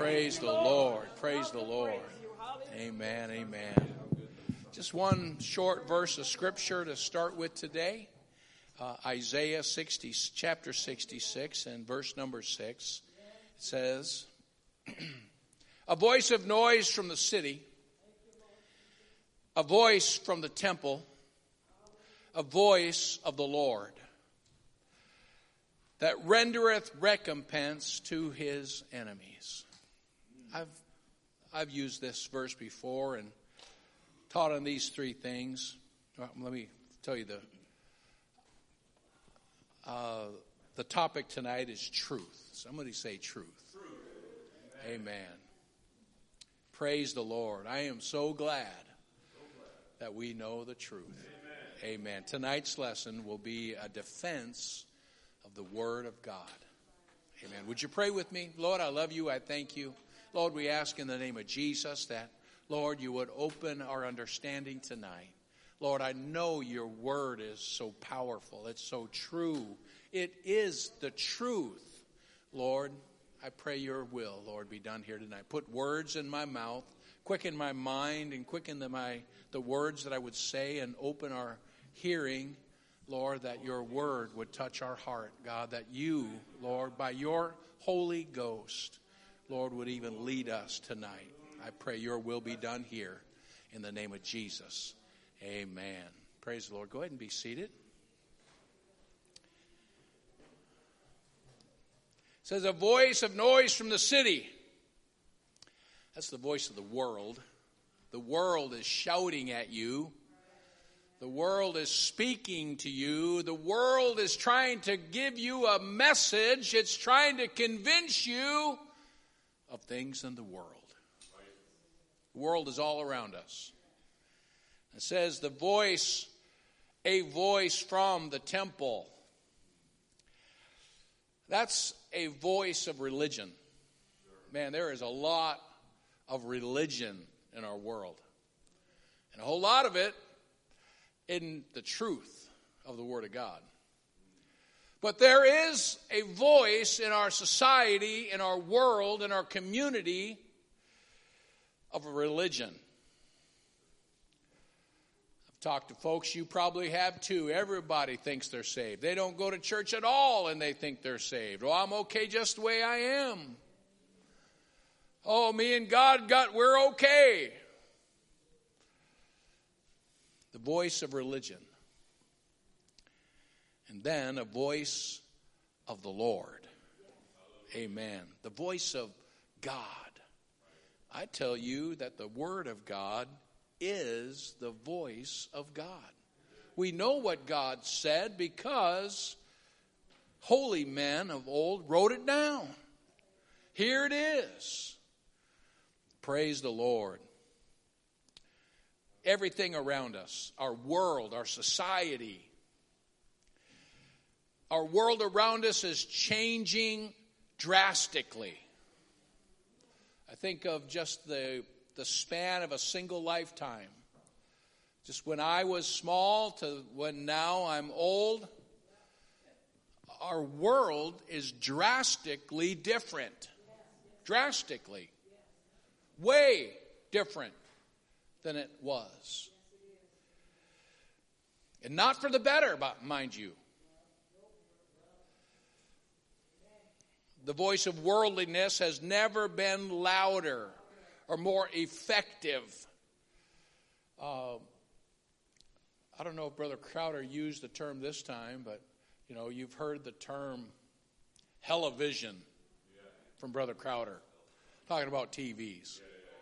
Praise the Lord. Praise the Lord. Amen. Amen. Just one short verse of scripture to start with today. Isaiah 60, chapter 66 and verse number 6. It says, a voice of noise from the city, a voice from the temple, a voice of the Lord, that rendereth recompense to his enemies. I've used this verse before and taught on these three things. Let me tell you the topic tonight is truth. Somebody say truth. Amen. Praise the Lord. I am so glad that we know the truth. Amen. Tonight's lesson will be a defense of the Word of God. Amen. Would you pray with me? Lord, I love you. I thank you. Lord, we ask in the name of Jesus that, Lord, you would open our understanding tonight. Lord, I know your word is so powerful. It's so true. It is the truth. Lord, I pray your will, Lord, be done here tonight. Put words in my mouth, quicken my mind, and quicken the words that I would say, and open our hearing, Lord, that your word would touch our heart. God, that you, Lord, by your Holy Ghost, Lord, would even lead us tonight. I pray your will be done here in the name of Jesus. Amen. Praise the Lord. Go ahead and be seated. It says, a voice of noise from the city. That's the voice of the world. The world is shouting at you. The world is speaking to you. The world is trying to give you a message. It's trying to convince you of things in the world. The world is all around us. It says a voice from the temple. That's a voice of religion. Man, there is a lot of religion in our world. And a whole lot of it in the truth of the Word of God. But there is a voice in our society, in our world, in our community of a religion. I've talked to folks, you probably have too. Everybody thinks they're saved. They don't go to church at all and they think they're saved. Oh, I'm okay just the way I am. Oh, me and God, we're okay. The voice of religion. And then a voice of the Lord. Amen. The voice of God. I tell you that the Word of God is the voice of God. We know what God said because holy men of old wrote it down. Here it is. Praise the Lord. Everything around us, our world, our society, our world around us is changing drastically. I think of just the span of a single lifetime. Just when I was small to when now I'm old, our world is drastically different. Drastically. Way different than it was. And not for the better, mind you. The voice of worldliness has never been louder or more effective. I don't know if Brother Crowder used the term this time, but you've heard the term television from Brother Crowder, talking about TVs.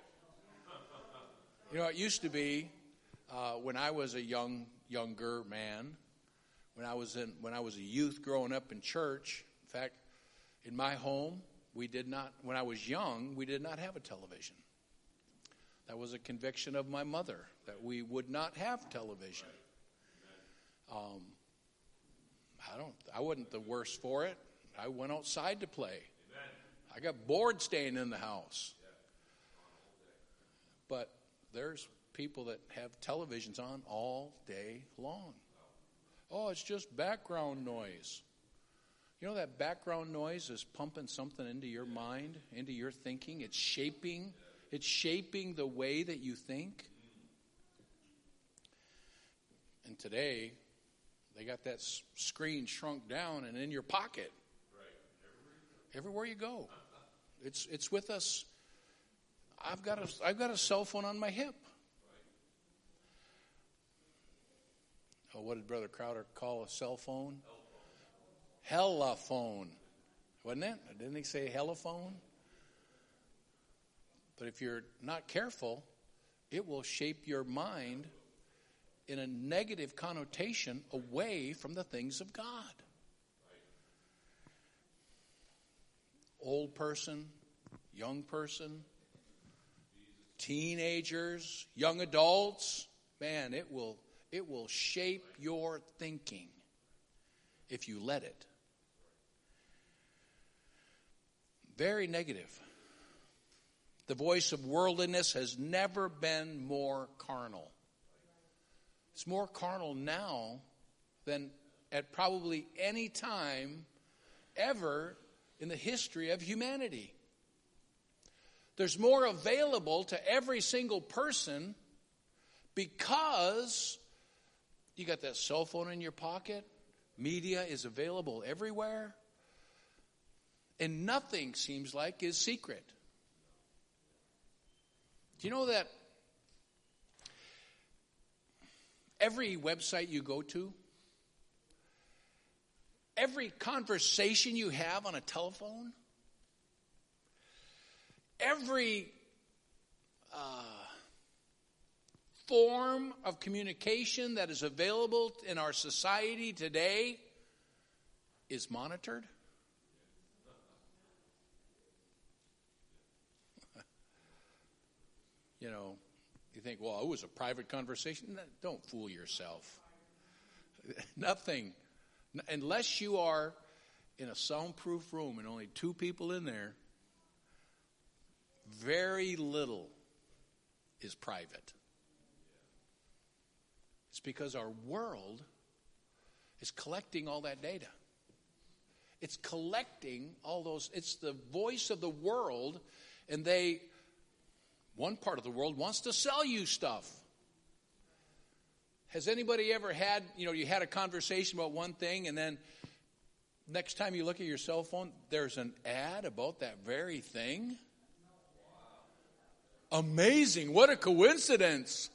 It used to be when I was a younger man, when I was a youth growing up in church. In fact, in my home, when I was young, we did not have a television. That was a conviction of my mother, that we would not have television. I wasn't the worse for it. I went outside to play. I got bored staying in the house. But there's people that have televisions on all day long. Oh, it's just background noise. You know that background noise is pumping something into your mind, into your thinking. It's shaping the way that you think. And today, they got that screen shrunk down and in your pocket. Everywhere you go. It's with us. I've got a cell phone on my hip. Oh, what did Brother Crowder call a cell phone? Hellaphone. Wasn't it? Didn't he say hellaphone? But if you're not careful, it will shape your mind in a negative connotation away from the things of God. Old person, young person, teenagers, young adults, man, it will shape your thinking if you let it. Very negative. The voice of worldliness has never been more carnal. It's more carnal now than at probably any time ever in the history of humanity. There's more available to every single person because you got that cell phone in your pocket. Media is available everywhere. And nothing seems like is secret. Do you know that every website you go to, every conversation you have on a telephone, every form of communication that is available in our society today is monitored? You know, you think, well, it was a private conversation. Don't fool yourself. Nothing. Unless you are in a soundproof room and only two people in there, very little is private. It's because our world is collecting all that data. It's collecting all those. It's the voice of the world, and one part of the world wants to sell you stuff. Has anybody ever had, you had a conversation about one thing, and then next time you look at your cell phone, there's an ad about that very thing? Amazing. What a coincidence.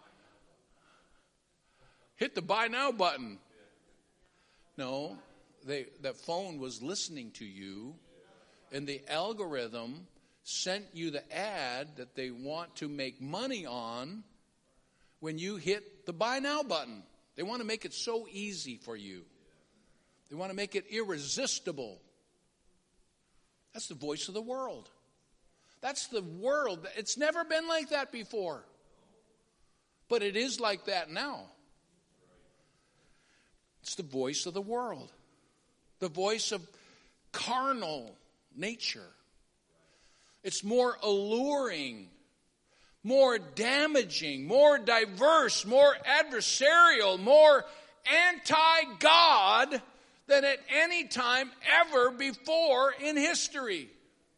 Hit the buy now button. No, that phone was listening to you, and the algorithm sent you the ad that they want to make money on when you hit the buy now button. They want to make it so easy for you. They want to make it irresistible. That's the voice of the world. That's the world. It's never been like that before. But it is like that now. It's the voice of the world. The voice of carnal nature. It's more alluring, more damaging, more diverse, more adversarial, more anti-God than at any time ever before in history.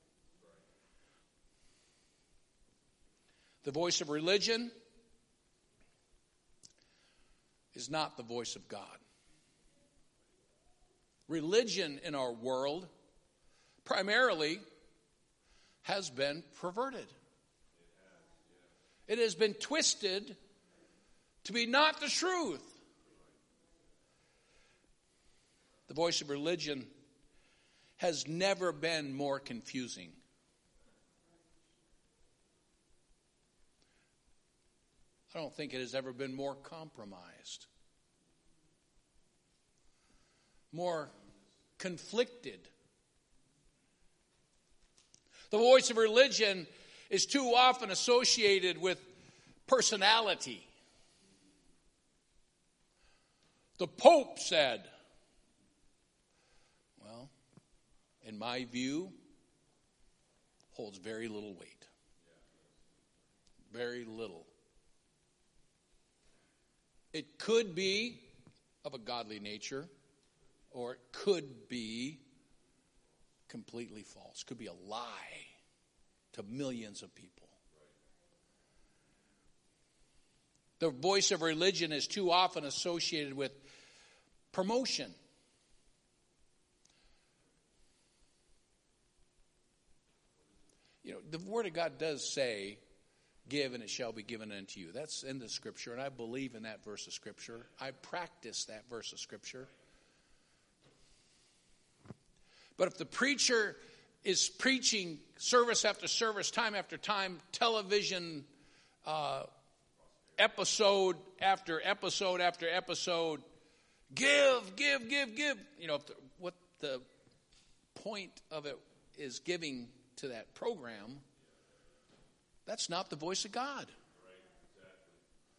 The voice of religion is not the voice of God. Religion in our world primarily has been perverted. It has been twisted to be not the truth. The voice of religion has never been more confusing. I don't think it has ever been more compromised, more conflicted. The voice of religion is too often associated with personality. The Pope said, well, in my view, holds very little weight. Very little. It could be of a godly nature, or it could be completely false. Could be a lie to millions of people. The voice of religion is too often associated with promotion. You know, the Word of God does say, give and it shall be given unto you. That's in the Scripture, and I believe in that verse of Scripture. I practice that verse of Scripture. But if the preacher is preaching service after service, time after time, television, episode after episode after episode, give. You know, what the point of it is giving to that program, that's not the voice of God. Right, exactly.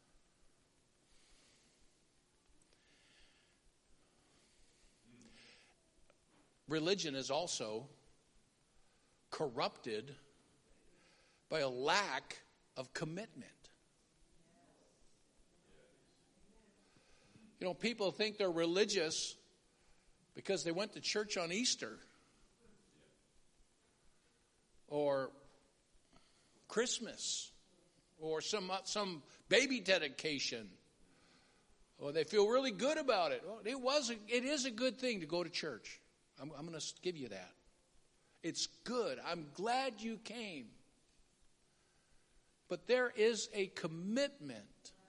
Religion is also corrupted by a lack of commitment. You know, people think they're religious because they went to church on Easter or Christmas or some baby dedication, or they feel really good about it. Well, it is a good thing to go to church. I'm going to give you that. It's good. I'm glad you came. But there is a commitment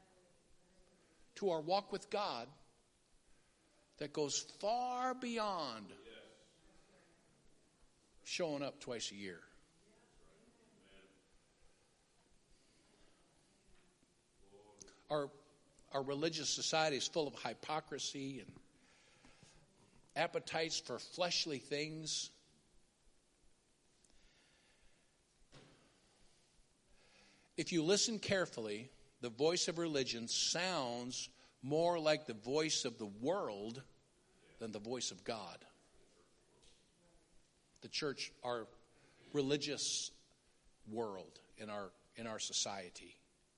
to our walk with God that goes far beyond showing up twice a year. Our religious society is full of hypocrisy and appetites for fleshly things. If you listen carefully, the voice of religion sounds more like the voice of the world than the voice of God. The church, our religious world in our society.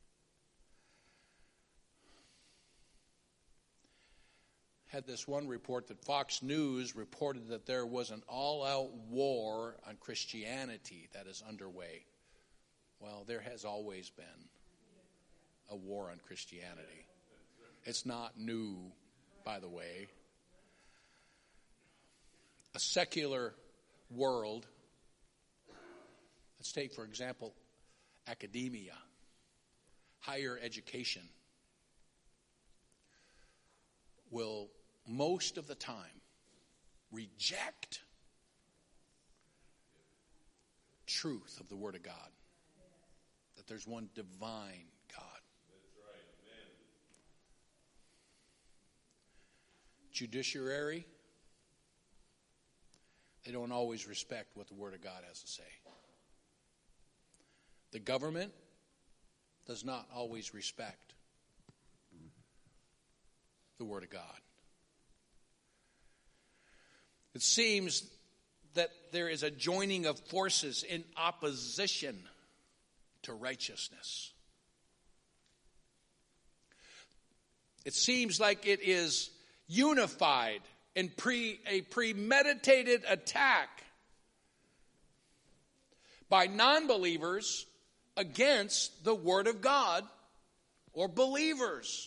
Had this one report that Fox News reported that there was an all-out war on Christianity that is underway. Well, there has always been a war on Christianity. It's not new, by the way. A secular world, let's take, for example, academia, higher education, will most of the time reject truth of the Word of God, that there's one divine God. That's right. Amen. Judiciary, they don't always respect what the Word of God has to say. The government does not always respect the Word of God. It seems that there is a joining of forces in opposition to righteousness. It seems like it is unified in a premeditated attack by non-believers against the Word of God or believers.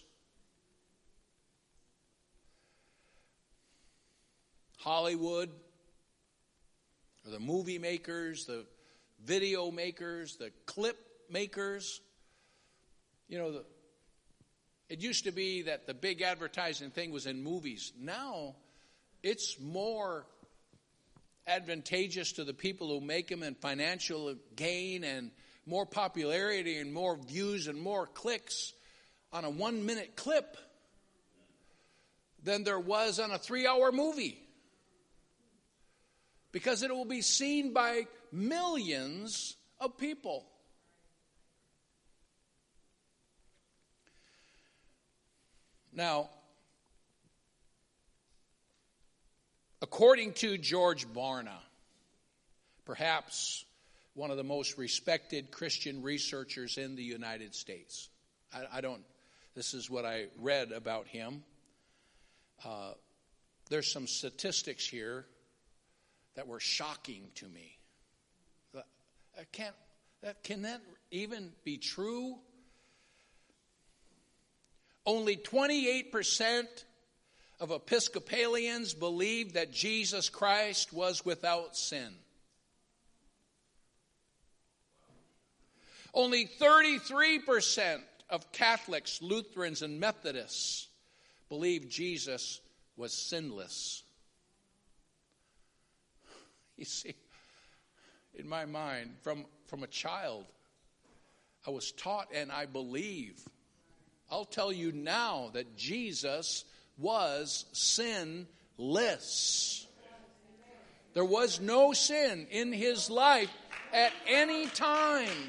Hollywood, or the movie makers, the video makers, the clip makers. You know, it used to be that the big advertising thing was in movies. Now, it's more advantageous to the people who make them and financial gain and more popularity and more views and more clicks on a 1-minute clip than there was on a 3-hour movie. Because it will be seen by millions of people. Now, according to George Barna, perhaps one of the most respected Christian researchers in the United States. This is what I read about him. there's some statistics here that were shocking to me. Can that even be true? Only 28% of Episcopalians believe that Jesus Christ was without sin. Only 33% of Catholics, Lutherans, and Methodists believe Jesus was sinless. You see, in my mind, from a child, I was taught and I believe. I'll tell you now that Jesus was sinless. There was no sin in his life at any time.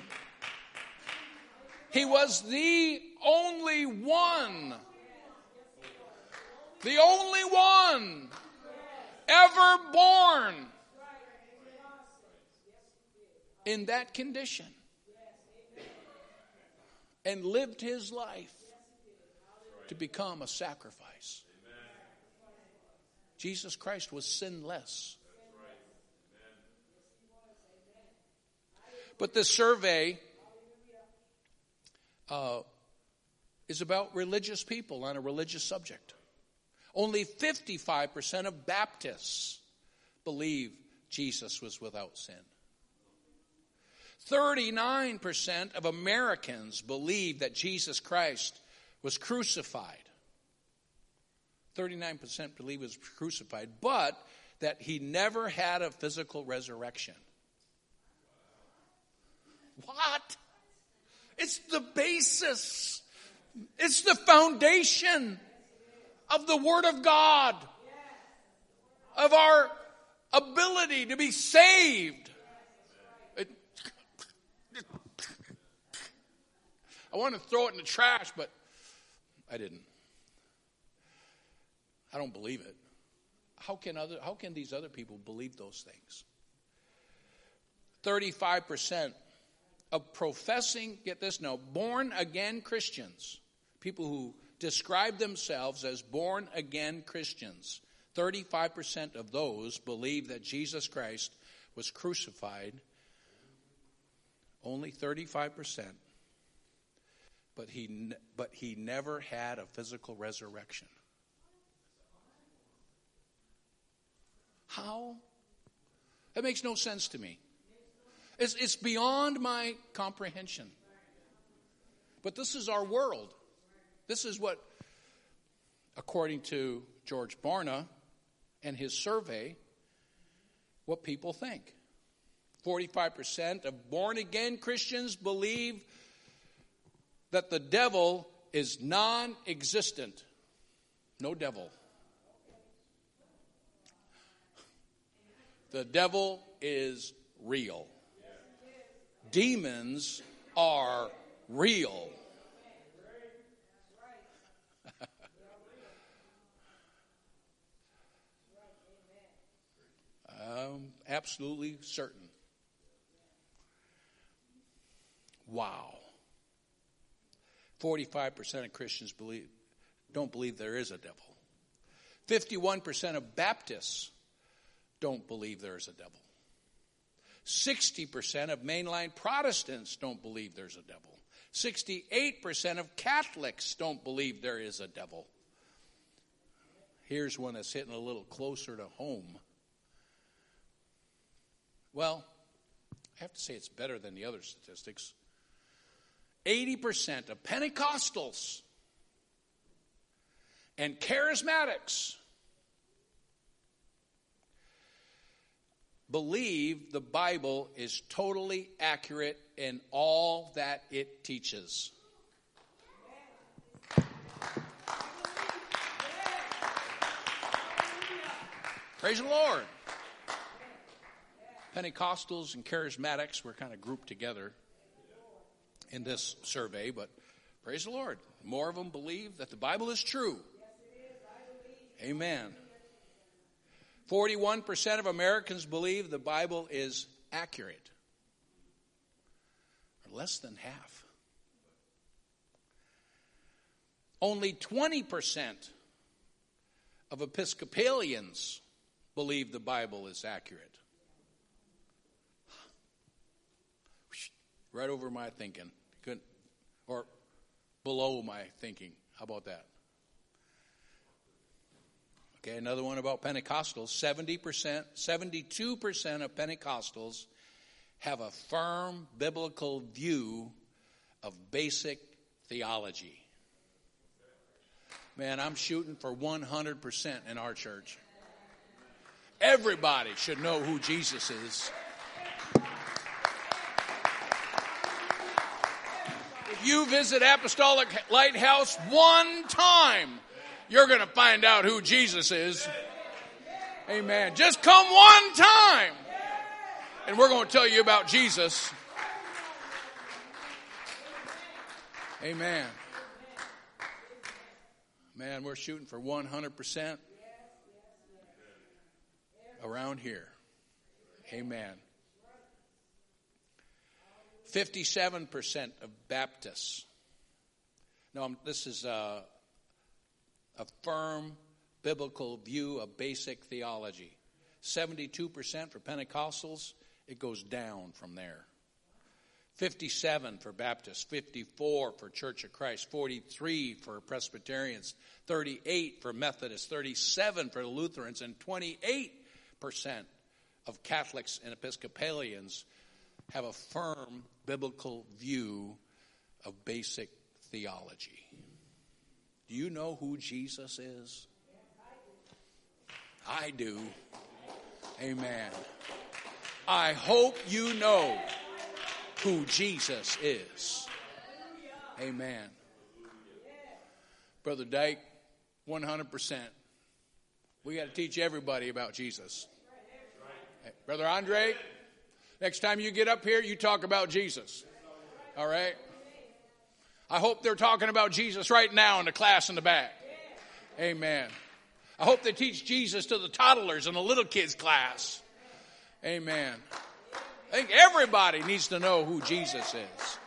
He was the only one ever born in that condition and lived his life to become a sacrifice. Jesus Christ was sinless. But this survey is about religious people on a religious subject. Only 55% of Baptists believe Jesus was without sin. 39% of Americans believe that Jesus Christ was crucified. 39% believe he was crucified, but that he never had a physical resurrection. What? It's the basis. It's the foundation of the Word of God, of our ability to be saved. I want to throw it in the trash, but I didn't. I don't believe it. How can these other people believe those things? 35% of professing, get this now, born-again Christians, people who describe themselves as born-again Christians, 35% of those believe that Jesus Christ was crucified. Only 35%. But he never had a physical resurrection. How? That makes no sense to me. It's beyond my comprehension. But this is our world. This is what, according to George Barna and his survey, what people think. 45% of born-again Christians believe that the devil is non-existent. No devil. The devil is real. Demons are real. I'm absolutely certain. Wow. 45% of Christians don't believe there is a devil. 51% of Baptists don't believe there is a devil. 60% of mainline Protestants don't believe there's a devil. 68% of Catholics don't believe there is a devil. Here's one that's hitting a little closer to home. Well, I have to say it's better than the other statistics. 80% of Pentecostals and Charismatics believe the Bible is totally accurate in all that it teaches. Praise the Lord. Pentecostals and Charismatics were kind of grouped together in this survey, but praise the Lord. More of them believe that the Bible is true. Amen. 41% of Americans believe the Bible is accurate. Or less than half. Only 20% of Episcopalians believe the Bible is accurate. Right over my thinking. Or below my thinking. How about that? Okay, another one about Pentecostals. 72% of Pentecostals have a firm biblical view of basic theology. Man, I'm shooting for 100% in our church. Everybody should know who Jesus is. If you visit Apostolic Lighthouse one time, you're going to find out who Jesus is. Amen. Just come one time, and we're going to tell you about Jesus. Amen. Man, we're shooting for 100% around here. Amen. 57% of Baptists. No, this is a firm biblical view of basic theology. 72% for Pentecostals. It goes down from there. 57 for Baptists, 54 for Church of Christ, 43 for Presbyterians, 38 for Methodists, 37 for Lutherans, and 28% of Catholics and Episcopalians have a firm biblical view of basic theology. Do you know who Jesus is? I do. Amen. I hope you know who Jesus is. Amen. Brother Dyke, 100%. We got to teach everybody about Jesus. Hey, Brother Andre, next time you get up here, you talk about Jesus. All right? I hope they're talking about Jesus right now in the class in the back. Amen. I hope they teach Jesus to the toddlers in the little kids class. Amen. I think everybody needs to know who Jesus is.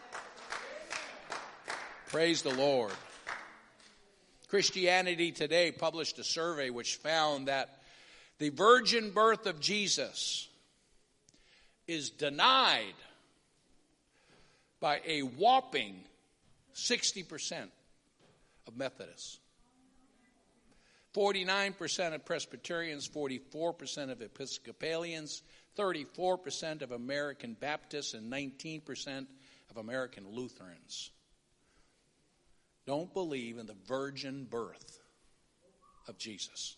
Praise the Lord. Christianity Today published a survey which found that the virgin birth of Jesus is denied by a whopping 60% of Methodists, 49% of Presbyterians, 44% of Episcopalians, 34% of American Baptists, and 19% of American Lutherans don't believe in the virgin birth of Jesus.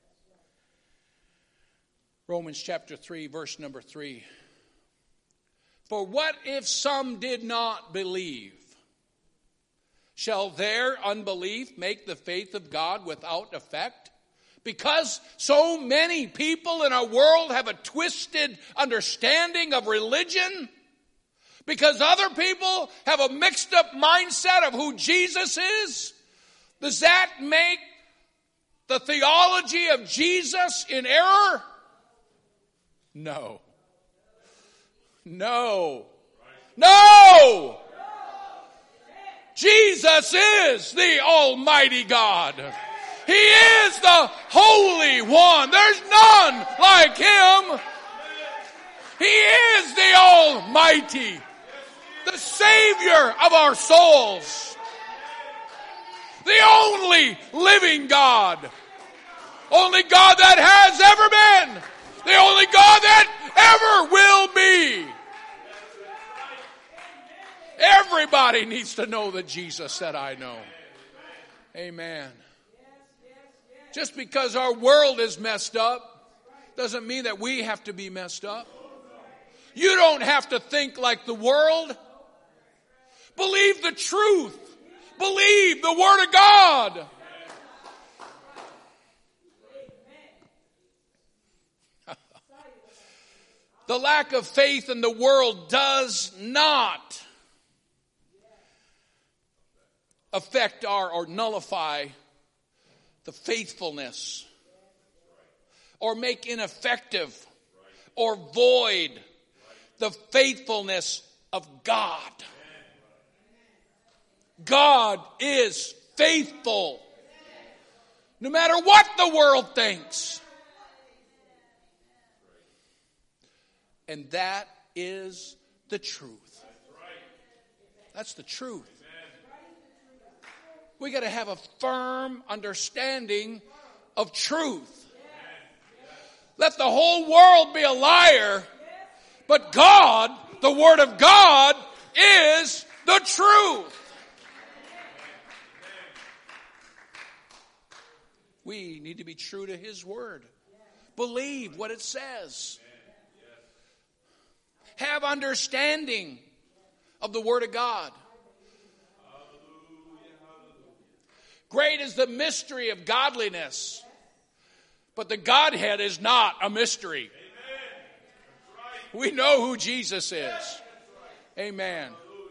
Romans chapter 3, verse number 3. For what if some did not believe? Shall their unbelief make the faith of God without effect? Because so many people in our world have a twisted understanding of religion? Because other people have a mixed up mindset of who Jesus is? Does that make the theology of Jesus in error? No. No. No! Jesus is the Almighty God. He is the Holy One. There's none like Him. He is the Almighty, the Savior of our souls, the only living God, only God that has ever been, the only God that ever will be. Everybody needs to know the Jesus that I know. Amen. Just because our world is messed up doesn't mean that we have to be messed up. You don't have to think like the world. Believe the truth. Believe the Word of God. The lack of faith in the world does not affect or nullify the faithfulness or make ineffective or void the faithfulness of God. God is faithful. No matter what the world thinks. And that is the truth. That's the truth. We got to have a firm understanding of truth. Let the whole world be a liar, but God, the Word of God, is the truth. We need to be true to His Word. Believe what it says. Have understanding of the Word of God. Great is the mystery of godliness. But the Godhead is not a mystery. We know who Jesus is. Amen.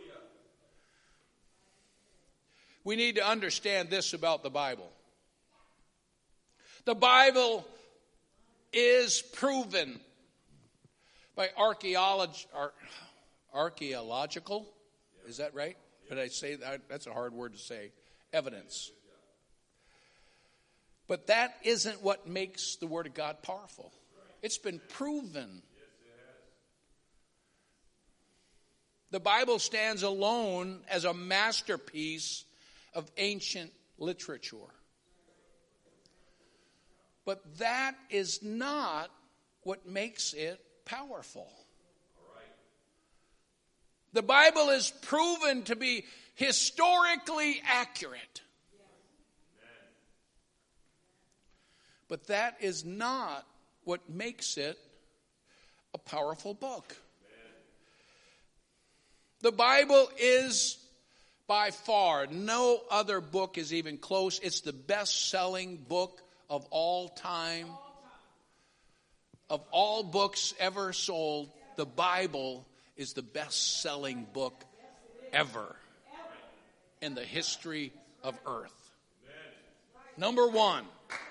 We need to understand this about the Bible. The Bible is proven by archaeological, is that right? Did I say that? That's a hard word to say. Evidence. But that isn't what makes the Word of God powerful. It's been proven. The Bible stands alone as a masterpiece of ancient literature. But that is not what makes it powerful. The Bible is proven to be historically accurate. But that is not what makes it a powerful book. The Bible is by far, no other book is even close. It's the best-selling book of all time. Of all books ever sold, the Bible is the best-selling book ever in the history of earth. Number one.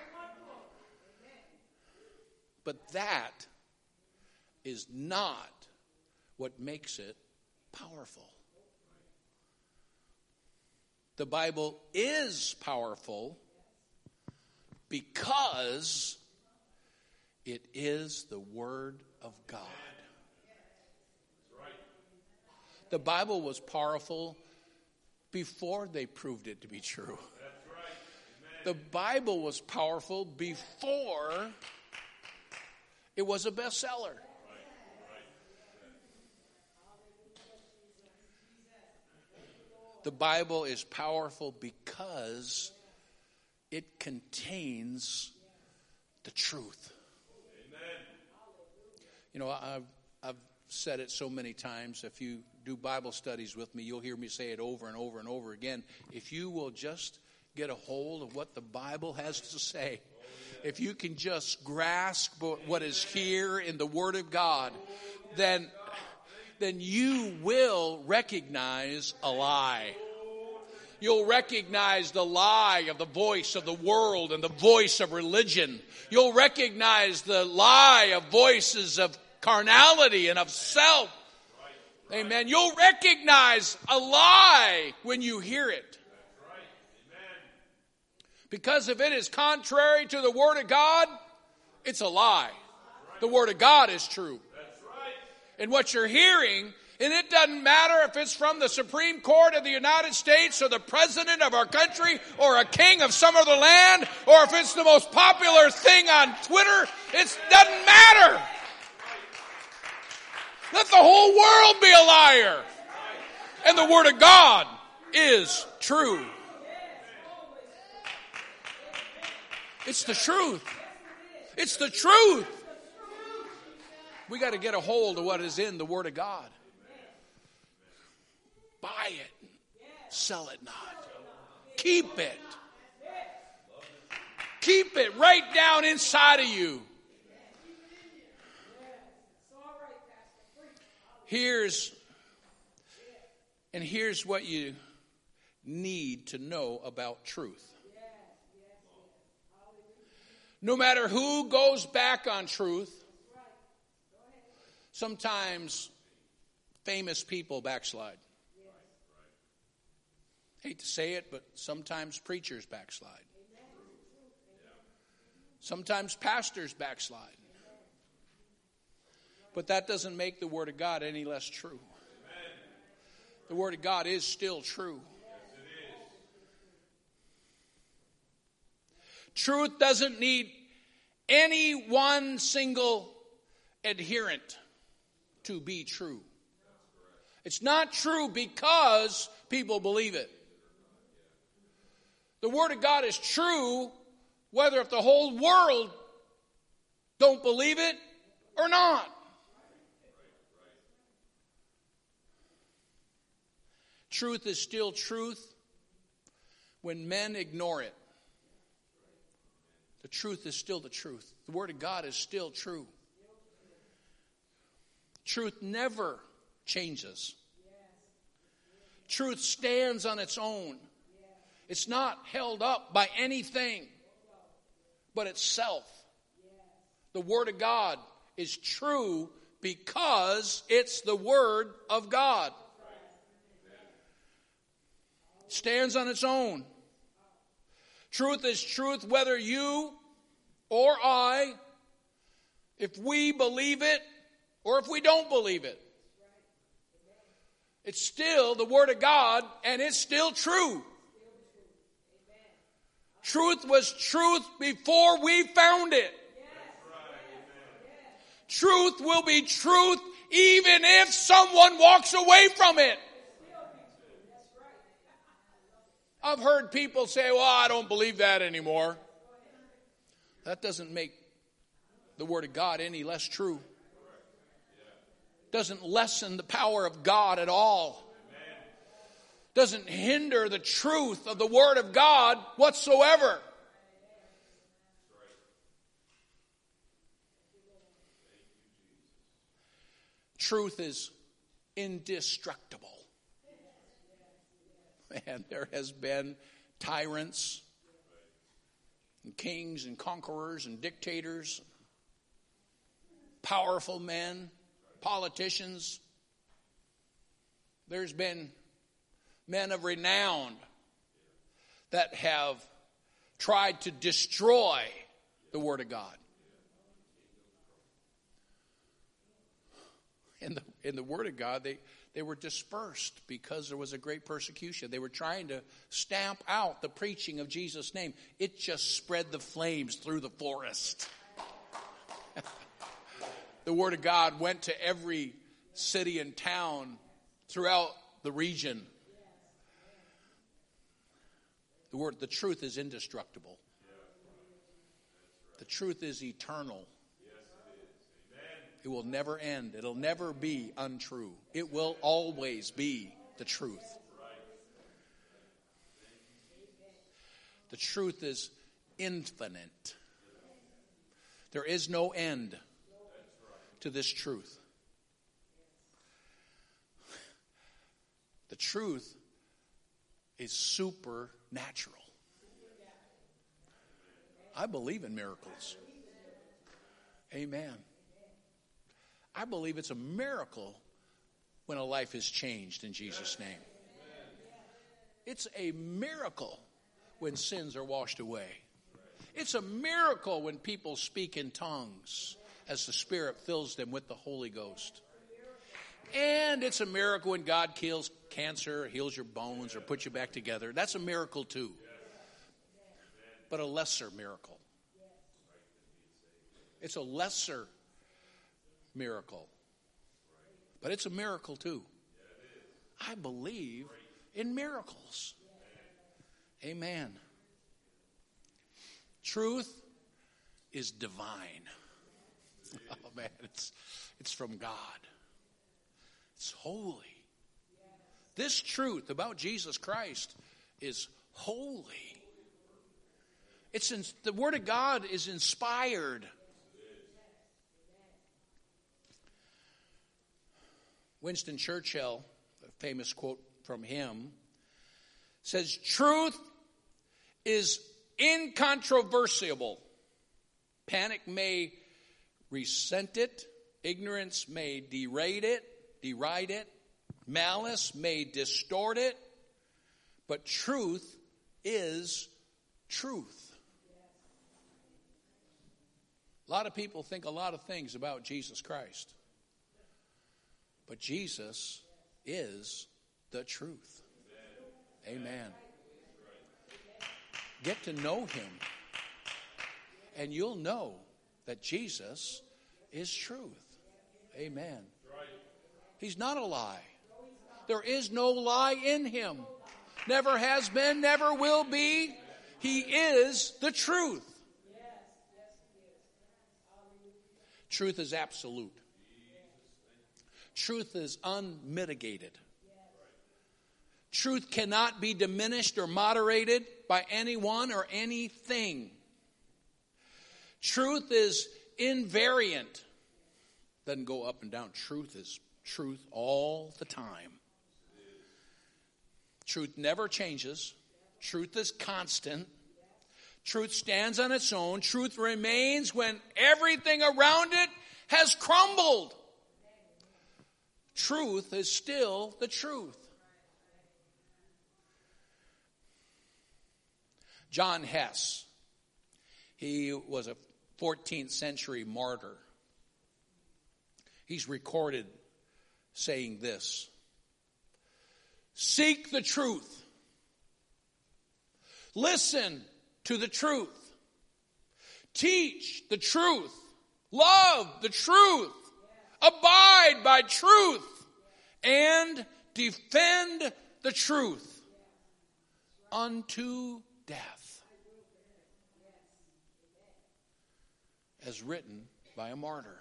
But that is not what makes it powerful. The Bible is powerful because it is the Word of God. The Bible was powerful before they proved it to be true. The Bible was powerful before it was a bestseller. The Bible is powerful because it contains the truth. You know, I've said it so many times. If you do Bible studies with me, you'll hear me say it over and over and over again. If you will just get a hold of what the Bible has to say, if you can just grasp what is here in the Word of God, then you will recognize a lie. You'll recognize the lie of the voice of the world and the voice of religion. You'll recognize the lie of voices of carnality and of self. Amen. You'll recognize a lie when you hear it. Because if it is contrary to the Word of God, it's a lie. The Word of God is true. And what you're hearing, and it doesn't matter if it's from the Supreme Court of the United States or the President of our country or a king of some other land, or if it's the most popular thing on Twitter, it doesn't matter. Let the whole world be a liar. And the Word of God is true. It's the truth. It's the truth. We got to get a hold of what is in the Word of God. Buy it. Sell it not. Keep it. Keep it right down inside of you. Here's what you need to know about truth. No matter who goes back on truth, sometimes famous people backslide. Hate to say it, but sometimes preachers backslide. Sometimes pastors backslide. But that doesn't make the Word of God any less true. The Word of God is still true. Truth doesn't need any one single adherent to be true. It's not true because people believe it. The Word of God is true whether if the whole world don't believe it or not. Truth is still truth when men ignore it. The truth is still the truth. The Word of God is still true. Truth never changes. Truth stands on its own. It's not held up by anything but itself. The Word of God is true because it's the Word of God. It stands on its own. Truth is truth whether you or I, if we believe it or if we don't believe it. It's still the Word of God and it's still true. Truth was truth before we found it. Truth will be truth even if someone walks away from it. I've heard people say, well, I don't believe that anymore. That doesn't make the Word of God any less true. Doesn't lessen the power of God at all. Doesn't hinder the truth of the Word of God whatsoever. Truth is indestructible. And there has been tyrants and kings and conquerors and dictators, powerful men, politicians. There's been men of renown that have tried to destroy the Word of God. In the Word of God, they were dispersed because there was a great persecution. They were trying to stamp out the preaching of Jesus' name. It just spread the flames through the forest. The Word of God went to every city and town throughout the region. The truth is indestructible. The truth is eternal. It will never end. It'll never be untrue. It will always be the truth. The truth is infinite. There is no end to this truth. The truth is supernatural. I believe in miracles. Amen. I believe it's a miracle when a life is changed in Jesus' name. It's a miracle when sins are washed away. It's a miracle when people speak in tongues as the Spirit fills them with the Holy Ghost. And it's a miracle when God kills cancer, heals your bones, or puts you back together. That's a miracle too. But a lesser miracle. It's a lesser miracle. But it's a miracle too. I believe in miracles. Amen. Truth is divine. Oh man, it's from God. It's holy. This truth about Jesus Christ is holy. The Word of God is inspired. Winston Churchill, a famous quote from him, says, truth is incontrovertible. Panic may resent it. Ignorance may deride it. Malice may distort it. But truth is truth. A lot of people think a lot of things about Jesus Christ. But Jesus is the truth. Amen. Get to know him. And you'll know that Jesus is truth. Amen. He's not a lie. There is no lie in him. Never has been, never will be. He is the truth. Truth is absolute. Truth is unmitigated. Truth cannot be diminished or moderated by anyone or anything. Truth is invariant. Doesn't go up and down. Truth is truth all the time. Truth never changes. Truth is constant. Truth stands on its own. Truth remains when everything around it has crumbled. Truth is still the truth. John Hess, he was a 14th century martyr. He's recorded saying this: seek the truth. Listen to the truth. Teach the truth. Love the truth. Abide by truth. And defend the truth unto death. As written by a martyr.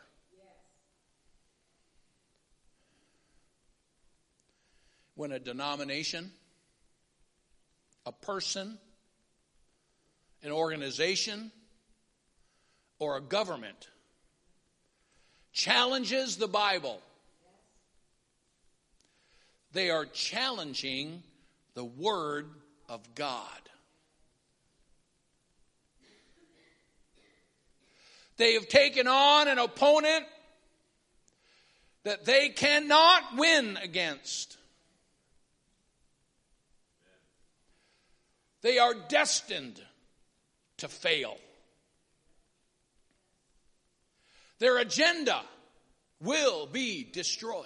When a denomination, a person, an organization, or a government challenges the Bible, they are challenging the Word of God. They have taken on an opponent that they cannot win against. They are destined to fail. Their agenda will be destroyed.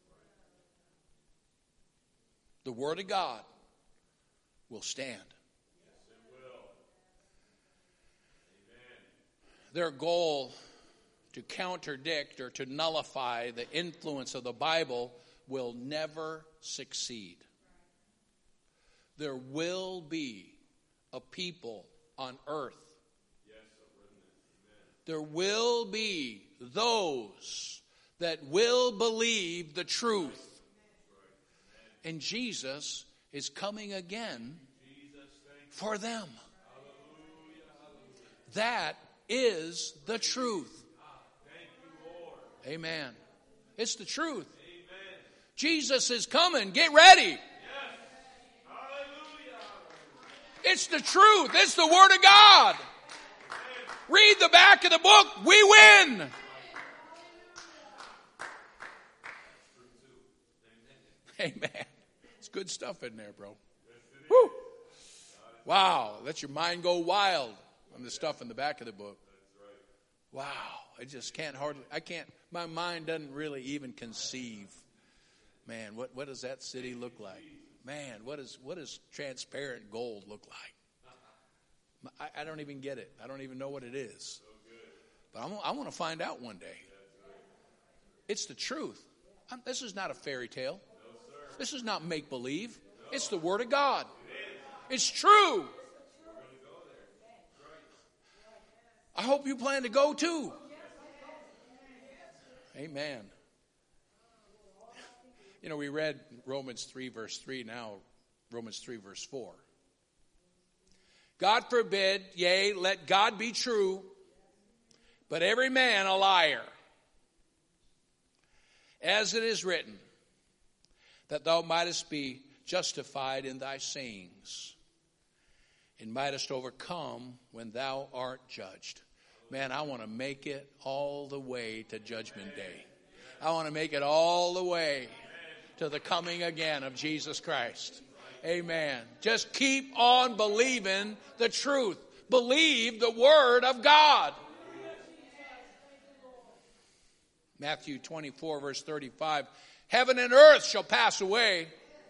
The Word of God will stand. Yes, it will. Amen. Their goal to contradict or to nullify the influence of the Bible will never succeed. There will be a people on earth. There will be those that will believe the truth. And Jesus is coming again for them. That is the truth. Amen. It's the truth. Jesus is coming. Get ready. It's the truth. It's the Word of God. Read the back of the book. We win. Amen. It's good stuff in there, bro. Woo. Wow. Let your mind go wild on the stuff in the back of the book. Wow. My mind doesn't really even conceive. Man, what does that city look like? Man, what does transparent gold look like? I don't even get it. I don't even know what it is. But I want to find out one day. It's the truth. This is not a fairy tale. This is not make-believe. It's the Word of God. It's true. I hope you plan to go too. Amen. You know, we read Romans 3 verse 3 now, Romans 3 verse 4. God forbid, yea, let God be true, but every man a liar. As it is written, that thou mightest be justified in thy sayings, and mightest overcome when thou art judged. Man, I want to make it all the way to Judgment Day. I want to make it all the way to the coming again of Jesus Christ. Amen. Just keep on believing the truth. Believe the Word of God. Matthew 24, verse 35. Heaven and earth shall pass away,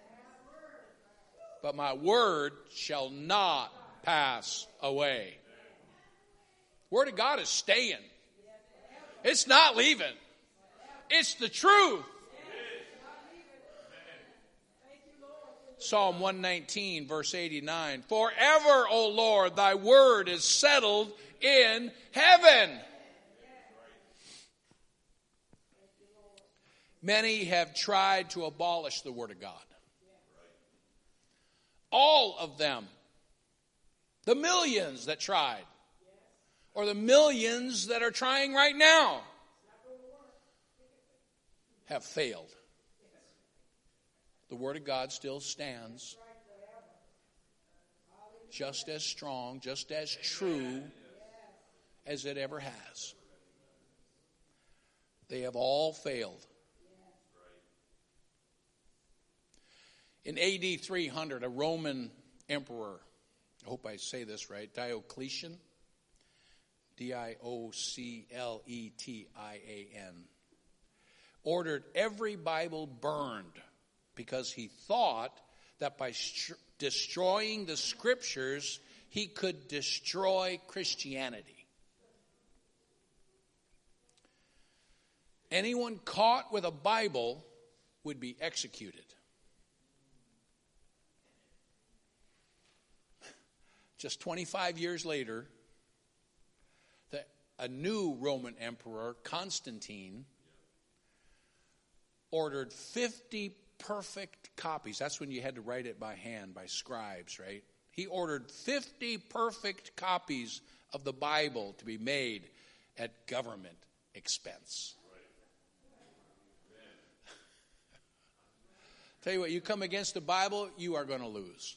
but my word shall not pass away. Word of God is staying. It's not leaving. It's the truth. Psalm 119, verse 89. Forever, O Lord, thy word is settled in heaven. Many have tried to abolish the word of God. All of them. The millions that tried. Or the millions that are trying right now. Have failed. The word of God still stands. Just as strong, just as true as it ever has. They have all failed. In AD 300, a Roman emperor, I hope I say this right, Diocletian, Diocletan, ordered every Bible burned because he thought that by destroying the scriptures, he could destroy Christianity. Anyone caught with a Bible would be executed. Just 25 years later, a new Roman emperor, Constantine, ordered 50 perfect copies. That's when you had to write it by hand, by scribes, right? He ordered 50 perfect copies of the Bible to be made at government expense. Tell you what, you come against the Bible, you are going to lose.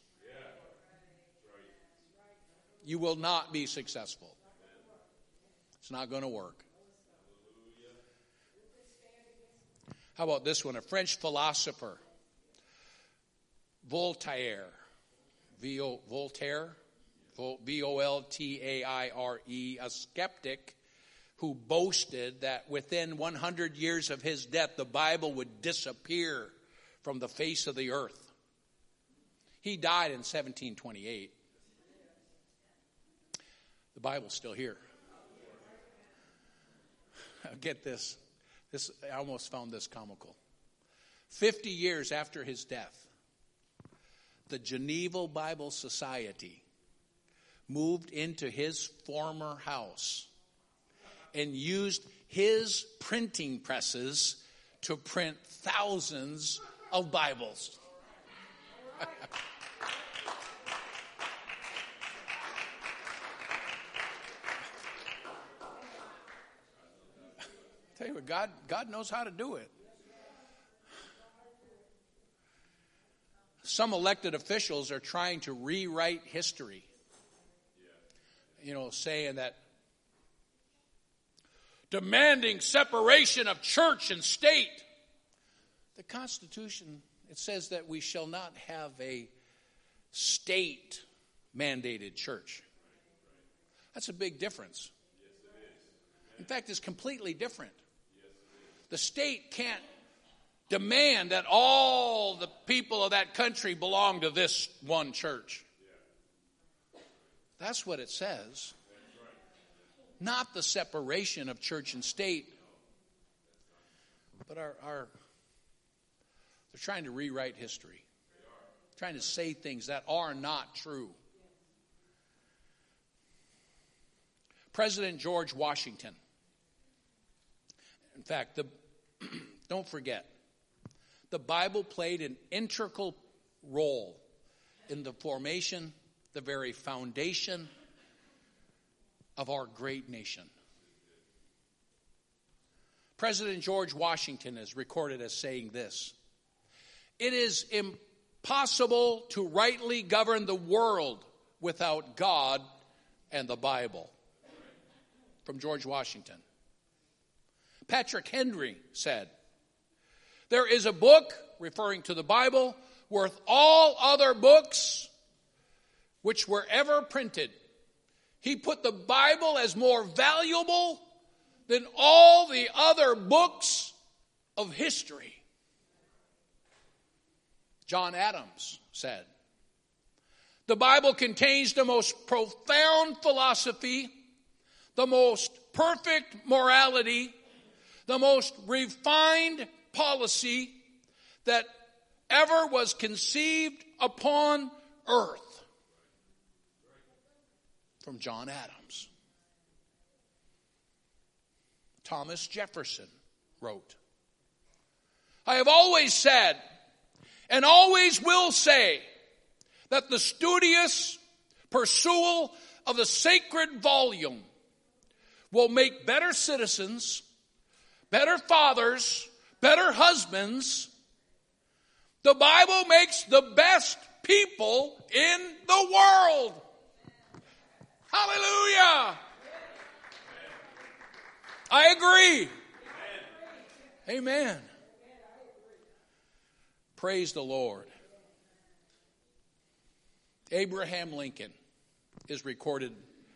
You will not be successful. It's not going to work. How about this one? A French philosopher, Voltaire, V-O-L-T-A-I-R-E, a skeptic who boasted that within 100 years of his death, the Bible would disappear from the face of the earth. He died in 1728. The Bible's still here. Get this. I almost found this comical. 50 years after his death, the Geneva Bible Society moved into his former house and used his printing presses to print thousands of Bibles. Tell you what, God knows how to do it. Some elected officials are trying to rewrite history. Saying that demanding separation of church and state. The Constitution, it says that we shall not have a state-mandated church. That's a big difference. In fact, it's completely different. The state can't demand that all the people of that country belong to this one church. That's what it says. Not the separation of church and state. But they're trying to rewrite history. Trying to say things that are not true. President George Washington. In fact, don't forget, the Bible played an integral role in the formation, the very foundation of our great nation. President George Washington is recorded as saying this: "It is impossible to rightly govern the world without God and the Bible." From George Washington. Patrick Henry said, "There is a book," referring to the Bible, "worth all other books which were ever printed. He put the Bible as more valuable than all the other books of history. John Adams said, the Bible contains the most profound philosophy, the most perfect morality, the most refined policy that ever was conceived upon earth. From John Adams. Thomas Jefferson wrote, I have always said, and always will say, that the studious pursuit of the sacred volume will make better citizens, better fathers, better husbands. The Bible makes the best people in the world. Hallelujah. I agree. Amen. Praise the Lord. Abraham Lincoln is recorded.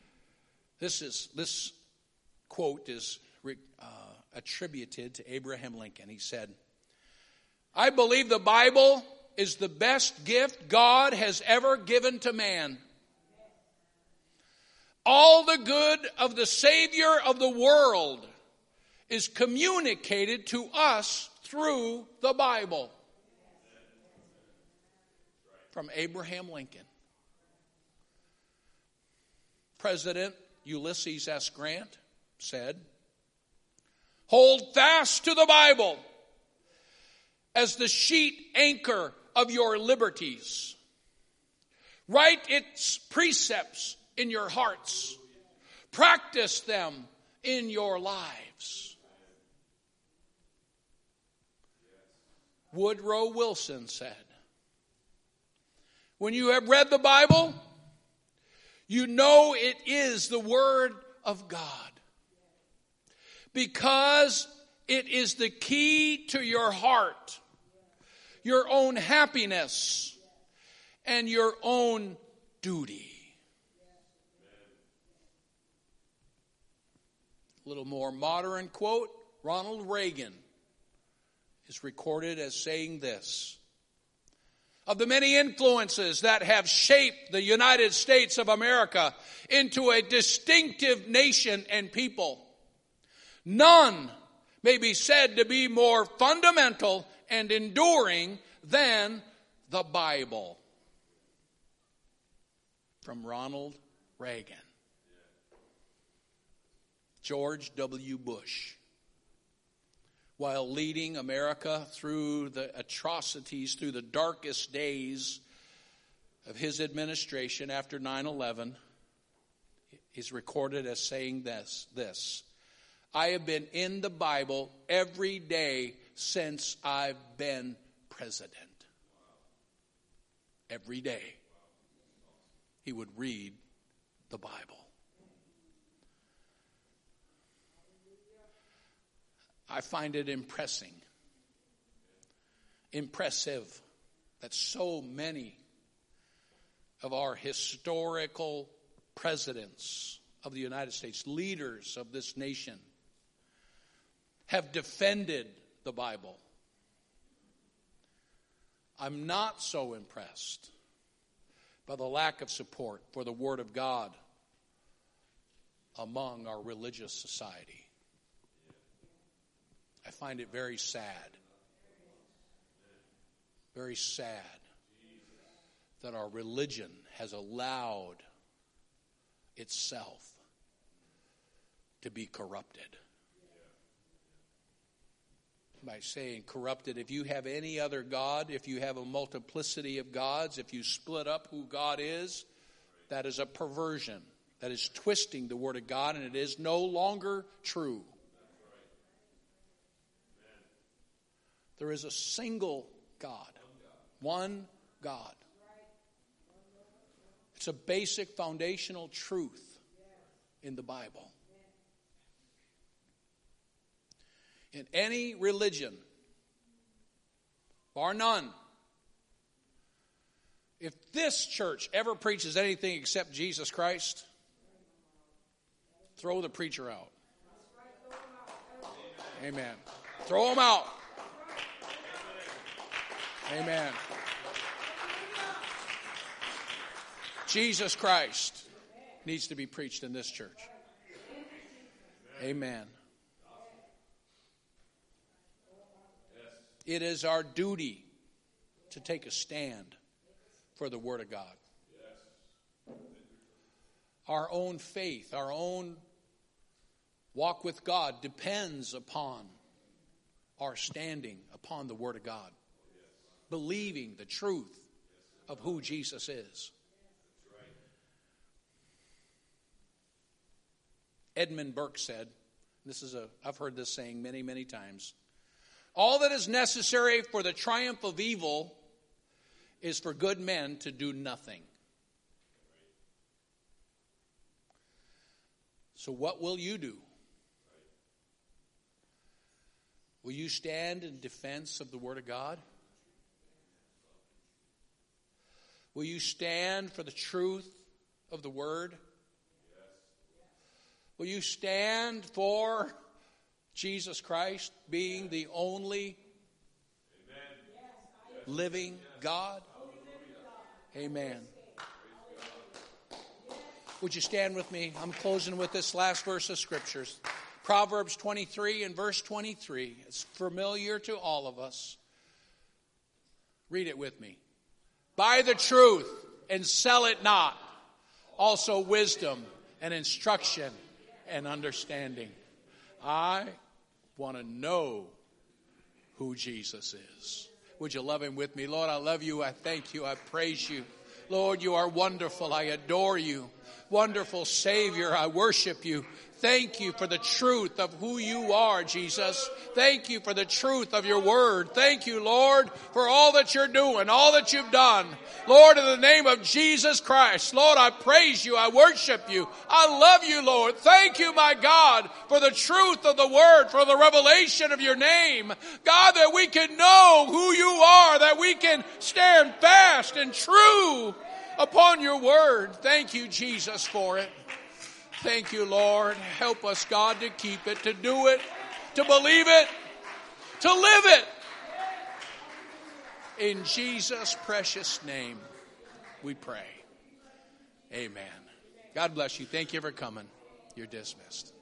This quote is attributed to Abraham Lincoln. He said, I believe the Bible is the best gift God has ever given to man. All the good of the Savior of the world is communicated to us through the Bible. From Abraham Lincoln. President Ulysses S. Grant said, hold fast to the Bible as the sheet anchor of your liberties. Write its precepts in your hearts. Practice them in your lives. Woodrow Wilson said, when you have read the Bible, you know it is the Word of God. Because it is the key to your heart, your own happiness, and your own duty. A little more modern quote, Ronald Reagan is recorded as saying this. Of the many influences that have shaped the United States of America into a distinctive nation and people, none may be said to be more fundamental and enduring than the Bible. From Ronald Reagan. George W. Bush, while leading America through the atrocities, through the darkest days of his administration after 9/11, is recorded as saying this. I have been in the Bible every day since I've been president. Every day he would read the Bible. I find it impressive that so many of our historical presidents of the United States, leaders of this nation, have defended the Bible. I'm not so impressed by the lack of support for the Word of God among our religious society. I find it very sad that our religion has allowed itself to be corrupted. By saying corrupted, if you have any other God, if you have a multiplicity of gods, if you split up who God is, that is a perversion. That is twisting the Word of God, and it is no longer true. There is a single God. One God. It's a basic foundational truth in the Bible. In any religion, bar none, if this church ever preaches anything except Jesus Christ, throw the preacher out. Amen. Throw them out. Amen. Jesus Christ needs to be preached in this church. Amen. It is our duty to take a stand for the Word of God. Our own faith, our own walk with God depends upon our standing upon the Word of God, believing the truth of who Jesus is. Edmund Burke said, I've heard this saying many, many times, all that is necessary for the triumph of evil is for good men to do nothing. So what will you do? Will you stand in defense of the Word of God? Will you stand for the truth of the Word? Will you stand for Jesus Christ being the only living God? Amen. Would you stand with me? I'm closing with this last verse of Scriptures. Proverbs 23 and verse 23. It's familiar to all of us. Read it with me. Buy the truth and sell it not. Also wisdom and instruction and understanding. I want to know who Jesus is. Would you love him with me? Lord, I love you. I thank you. I praise you. Lord, you are wonderful. I adore you. Wonderful Savior, I worship you. Thank you for the truth of who you are, Jesus. Thank you for the truth of your word. Thank you, Lord, for all that you're doing, all that you've done. Lord, in the name of Jesus Christ, Lord, I praise you. I worship you. I love you, Lord. Thank you, my God, for the truth of the word, for the revelation of your name. God, that we can know who you are, that we can stand fast and true upon your word. Thank you, Jesus, for it. Thank you, Lord. Help us, God, to keep it, to do it, to believe it, to live it. In Jesus' precious name, we pray. Amen. God bless you. Thank you for coming. You're dismissed.